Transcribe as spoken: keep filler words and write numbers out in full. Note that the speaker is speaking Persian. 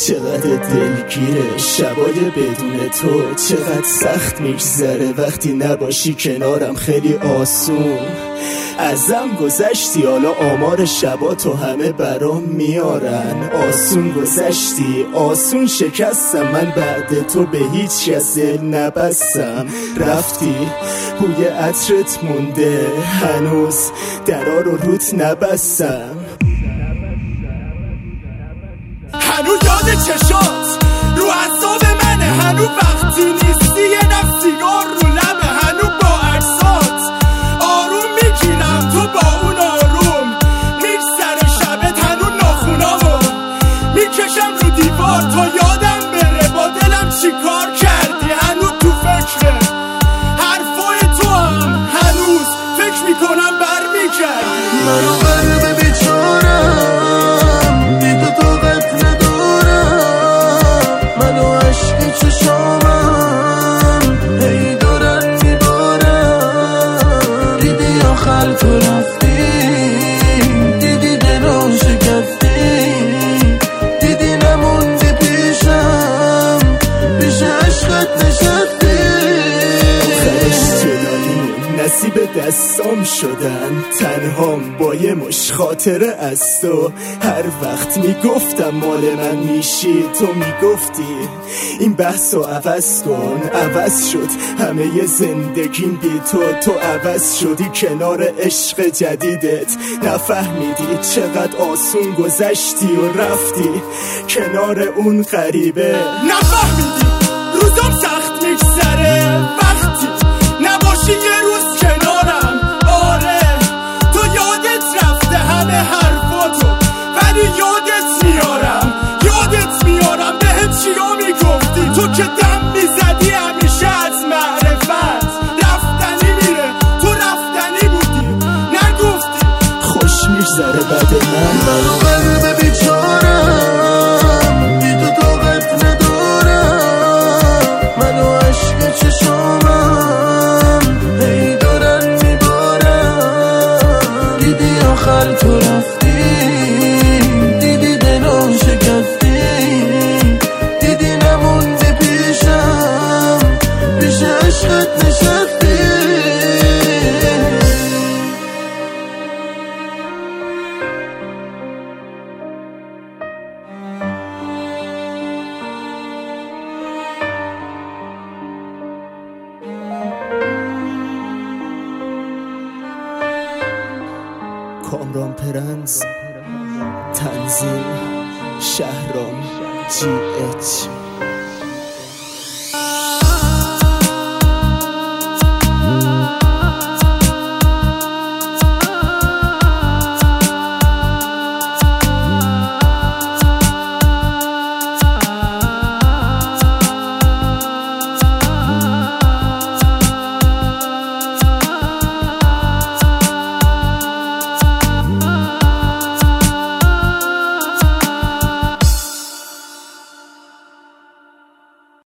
چقدر دلگیره شبای بدون تو، چقدر سخت میگذره وقتی نباشی کنارم. خیلی آسون ازم گذشتی، حالا آمار شبا تو همه برام میارن. آسون گذشتی، آسون شکستم، من بعد تو به هیچ کس نبستم. رفتی بوی عطرت مونده، هنوز درا رو روت نبستم. هنو یاد چشات رو اعصاب منه، هنو وقتی نیستی یه دست سیگار رو لبه، هنو با عکسات آروم میگیرم تو با اون آروم میگذره شبت، هنو ناخونامو میکشم رو دیوار تا یادم بره با دلم چی کار کردی. هنو تو فکره حرفای تو هم هنوز فکر میکنم برمیگردی. منو قلب بیچارم بی تو طاقت ندارم، منو عشق چشامم هی دارن میبارم. دیدی آخر تو رفتی، دیدی دلو شکفتی، دیدی نموندی پیشم، پیش عشقت نشستی. نصیب دستام شدن، تنهام با یه مش خاطره از تو. هر وقت میگفتم مال من میشی، تو میگفتی این بحثو عوض کن. عوض شد همه ی زندگیم بی تو، تو عوض شدی کنار عشق جدیدت. نفهمیدی چقدر آسون گذشتی و رفتی کنار اون غریبه. نفهمیدی روزم سخت میگذره وقتی نباشی یه روز کنارم. آره تو یادت رفته همه حرفاتو، ولی یادت میارم، یادت میارم بهم چیا میگفتی. تو که دم میزدی همیشه از معرفت، رفتنی میره تو رفتنی بودی نگفتی. خوش میگذره بعد من. منو قلب بیچارم بی تو طاقت ندارم، منو عشق چشامم هی دارن میبارم. دیدی آخر تو رفتی، دیدی دلو شکفتی، دیدی نموندی پیشم، پیش عشقت نشستی. کامران پرنس، تنظیم شهرام جی اچ.